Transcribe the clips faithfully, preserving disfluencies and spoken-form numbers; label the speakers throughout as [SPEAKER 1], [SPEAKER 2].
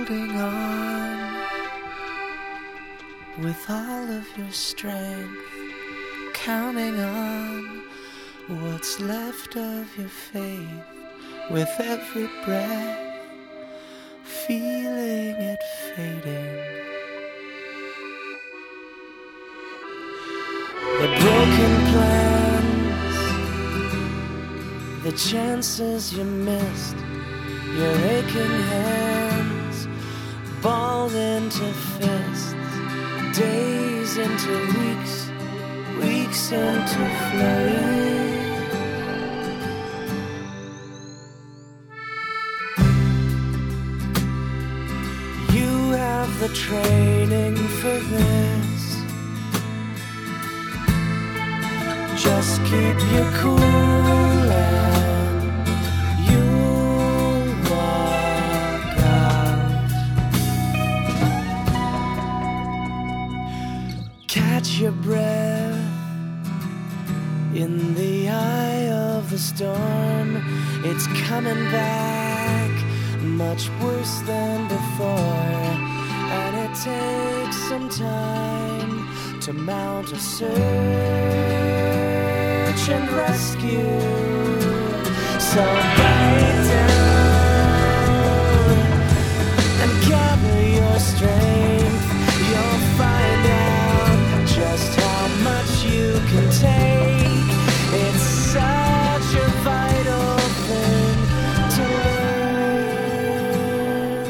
[SPEAKER 1] holding on with all of your strength, counting on what's left of your faith, with every breath, feeling it fading. The broken plans, the chances you missed, your aching hands balled into fists, days into weeks, weeks into flurry. You have the training for this. Just keep your cool and you'll walk out. Catch your breath in the eye of the storm. It's coming back much worse than before, and it takes some time to mount a search and rescue. So bite down and gather your strength. You'll find out just how much you can take. It's such a vital thing to learn.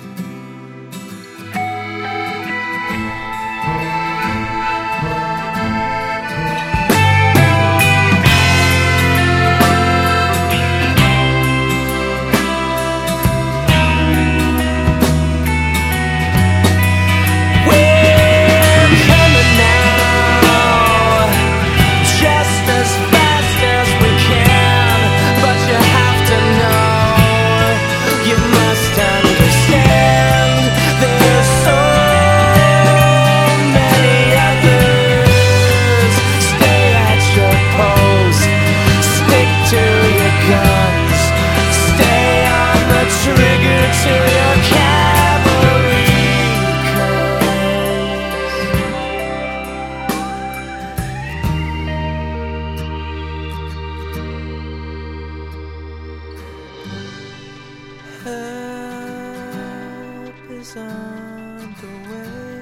[SPEAKER 1] Help is on the way.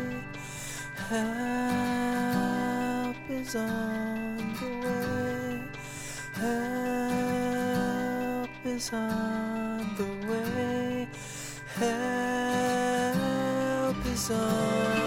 [SPEAKER 1] Help is on the way. Help is on the way. Help is on